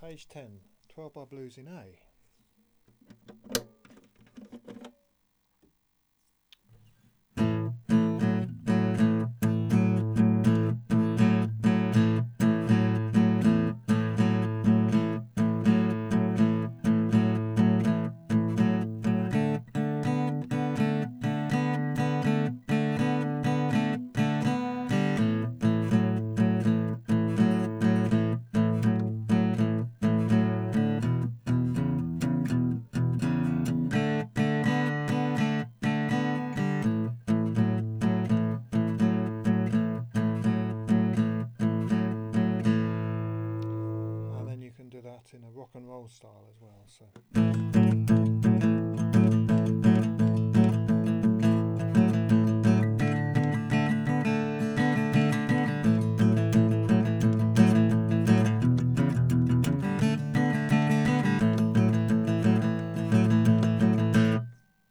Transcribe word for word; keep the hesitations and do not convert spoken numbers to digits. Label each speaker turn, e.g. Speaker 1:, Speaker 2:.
Speaker 1: Page ten, twelve bar blues in A. In a rock and roll style as well, so